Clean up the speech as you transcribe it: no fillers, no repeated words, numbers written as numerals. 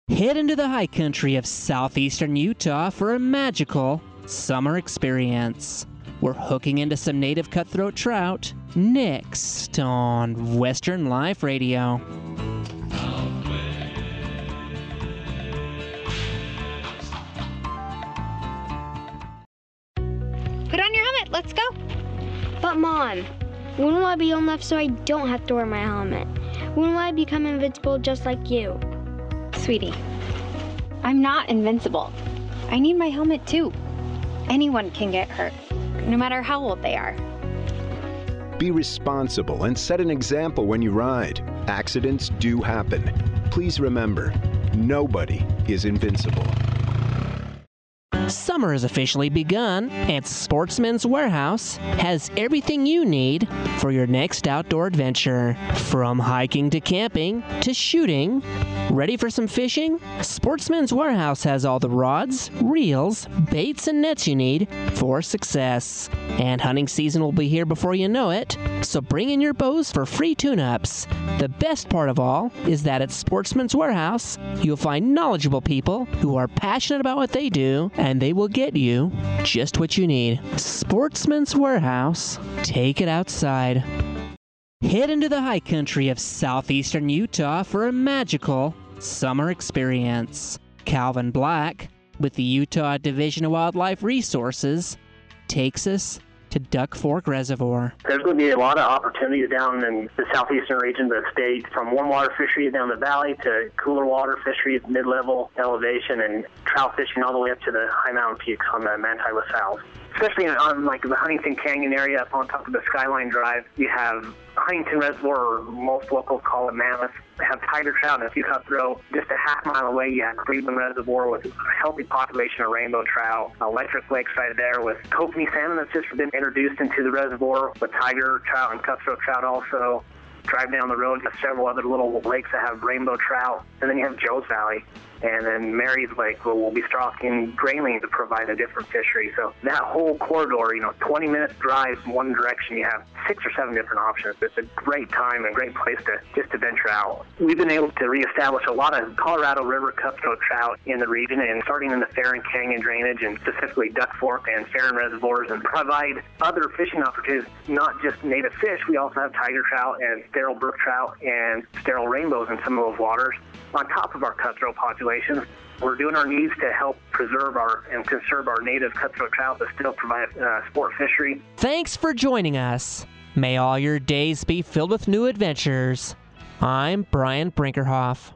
Head into the high country of southeastern Utah for a magical summer experience. We're hooking into some native cutthroat trout next on Western Life Radio. Put on your helmet, let's go. But Mom, when will I be old enough so I don't have to wear my helmet? When will I become invincible just like you? Sweetie, I'm not invincible. I need my helmet too. Anyone can get hurt, no matter how old they are. Be responsible and set an example when you ride. Accidents do happen. Please remember, nobody is invincible. Summer has officially begun, and Sportsman's Warehouse has everything you need for your next outdoor adventure. From hiking to camping to shooting. Ready for some fishing? Sportsman's Warehouse has all the rods, reels, baits, and nets you need for success. And hunting season will be here before you know it, so bring in your bows for free tune-ups. The best part of all is that at Sportsman's Warehouse, you'll find knowledgeable people who are passionate about what they do, and they will get you just what you need. Sportsman's Warehouse. Take it outside. Head into the high country of southeastern Utah for a magical summer experience. Calvin Black, with the Utah Division of Wildlife Resources, takes us to Duck Fork Reservoir. There's going to be a lot of opportunities down in the southeastern region of the state, from warm water fisheries down the valley to cooler water fisheries, mid-level elevation, and trout fishing all the way up to the high mountain peaks on the Manti LaSalle. Especially on like the Huntington Canyon area up on top of the Skyline Drive, you have Huntington Reservoir, or most locals call it Mammoth. They have tiger trout, and if you cutthroat just a half mile away, you have Cleveland Reservoir with a healthy population of rainbow trout. Electric Lake's right there with kokanee salmon that's just been introduced into the reservoir, with tiger trout and cutthroat trout also. Drive down the road, you have several other little lakes that have rainbow trout, and then you have Joe's Valley. And then Mary's Lake will be stocking grayling to provide a different fishery. So that whole corridor, 20 minutes drive in one direction, you have 6 or 7 different options. It's a great time and great place to just to venture out. We've been able to reestablish a lot of Colorado River cutthroat trout in the region, and starting in the Farron Canyon drainage, and specifically Duck Fork and Farron reservoirs, and provide other fishing opportunities, not just native fish. We also have tiger trout and sterile brook trout and sterile rainbows in some of those waters. On top of our cutthroat populations, we're doing our needs to help preserve and conserve our native cutthroat trout, but still provide sport fishery. Thanks for joining us. May all your days be filled with new adventures. I'm Brian Brinkerhoff.